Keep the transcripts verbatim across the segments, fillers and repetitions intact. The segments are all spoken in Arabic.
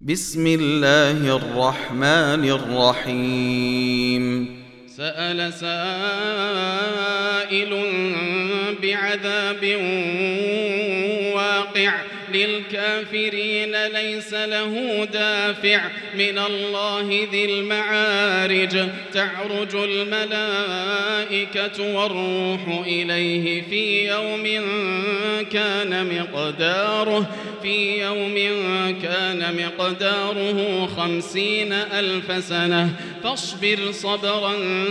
بسم الله الرحمن الرحيم سأل سائل بعذاب واقع للكافرين ليس له دافع من الله ذي المعارج تعرج الملائكة والروح إليه في يوم كان مقداره في يوم كان مقداره خمسين ألف سنة فاصبر صبرا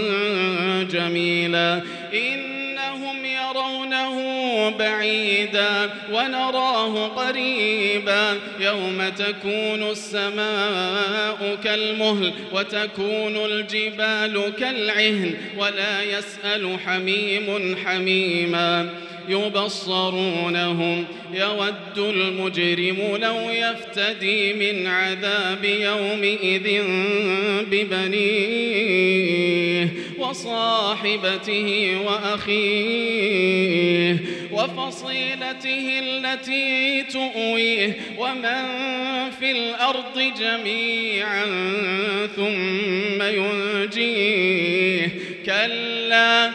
جميلا إنهم يرونه بعيدا ونراه قريبا يوم تكون السماء كالمهل وتكون الجبال كالعهن ولا يسأل حميم حميما يبصرونهم يود المجرم لو يفتدي من عذاب يومئذ ببنيه وصاحبته وأخيه وفصيلته التي تؤويه ومن في الأرض جميعا ثم ينجيه كلا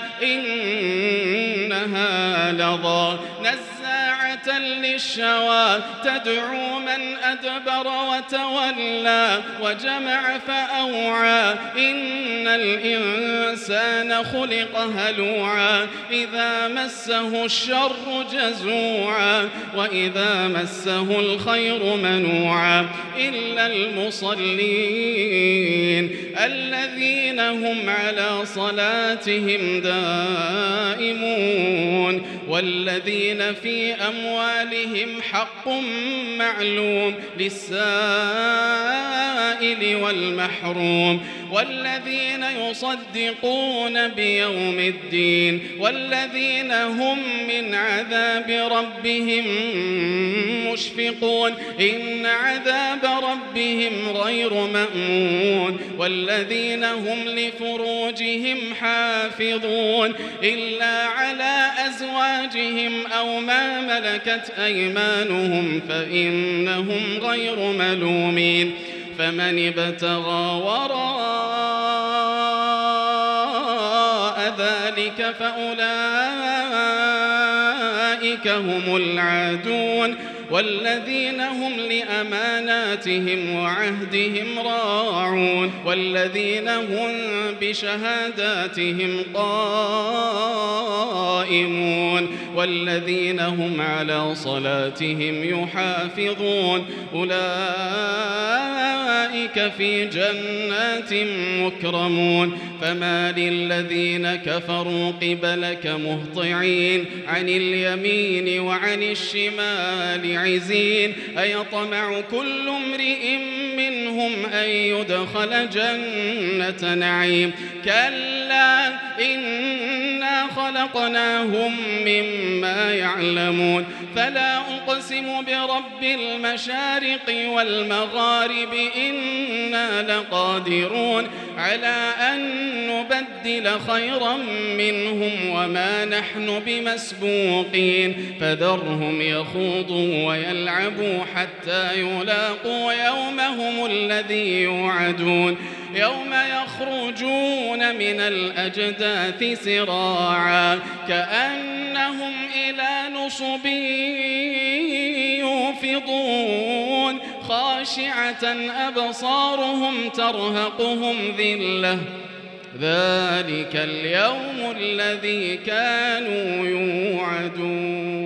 إنها لظى نزاعة للشوى تدعو من أدبر وتولى وجمع فأوعى إن الإنسان خلق هلوعا إذا مسه الشر جزوعا وإذا مسه الخير منوعا إلا المصلين الذين هم على صلاتهم دائمون والذين في أموالهم حق معلوم للسائل والمحروم والذين يصدقون بيوم الدين والذين هم من عذاب ربهم مشفقون إن عذاب ربهم غير مأمون والذين هم لفروجهم حافظون إلا على أزواجهم أو ما ملكت أيمانهم فإنهم غير ملومين فمن ابتغى وراء ذلك فأولئك هم العادون والذين هم لأماناتهم وعهدهم راعون والذين هم بشهاداتهم قائمون والذين هم على صلاتهم يحافظون أولئك في جنات مكرمون فما للذين كفروا قبلك مهطعين عن اليمين وعن الشمال عزين أيطمع كل امرئ منهم أن يدخل جنة نعيم كلا إنا خلقناهم مما يعلمون فلا أقسم برب المشارق والمغارب إنا لقادرون على أن نبدل خيرا منهم وما نحن بمسبوقين فذرهم يخوضوا ويلعبوا حتى يلاقوا يومهم الذي يوعدون يوم يخرجون من الأجداث سراعا كأنهم إلى نصب يوفضون خاشعة أبصارهم ترهقهم ذلة ذلك اليوم الذي كانوا يوعدون.